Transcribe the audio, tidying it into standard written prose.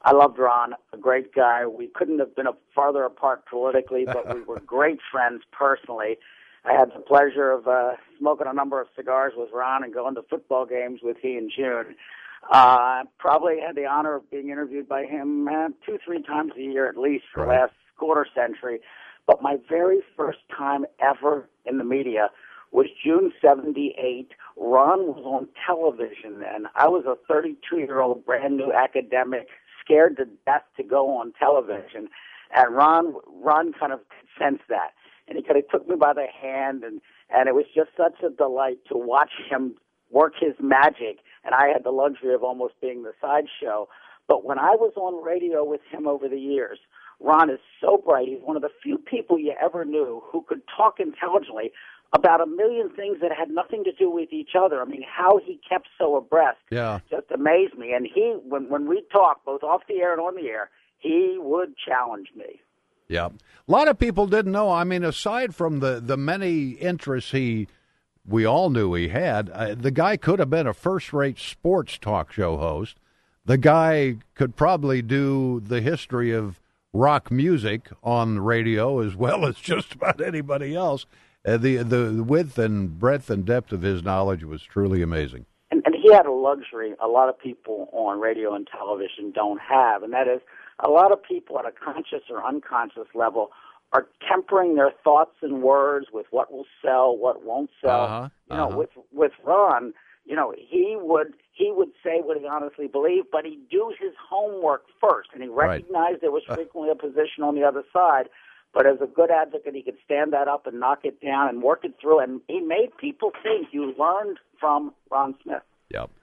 I loved Ron, a great guy. We couldn't have been farther apart politically, but we were great friends personally. I had the pleasure of smoking a number of cigars with Ron and going to football games with he and June. Probably had the honor of being interviewed by him 2-3 times a year at least for the last quarter century. But my very first time ever in the media was June 78. Ron was on television then. I was a 32-year-old brand new academic, scared to death to go on television. And Ron kind of sensed that. And he kind of took me by the hand, and it was just such a delight to watch him work his magic. And I had the luxury of almost being the sideshow. But when I was on radio with him over the years, Ron is so bright. He's one of the few people you ever knew who could talk intelligently about a million things that had nothing to do with each other. I mean, how he kept so abreast just amazed me. And he, when we talked, both off the air and on the air, he would challenge me. Yeah. A lot of people didn't know. I mean, aside from the many interests we all knew he had, the guy could have been a first-rate sports talk show host. The guy could probably do the history of rock music on the radio as well as just about anybody else. The width and breadth and depth of his knowledge was truly amazing. And he had a luxury a lot of people on radio and television don't have, and that is a lot of people at a conscious or unconscious level are tempering their thoughts and words with what will sell, what won't sell. With Ron, he would say what he honestly believed, but he'd do his homework first, and he recognized there was frequently a position on the other side. But as a good advocate, he could stand that up and knock it down and work it through, and he made people think. You learned from Ron Smith. Yep.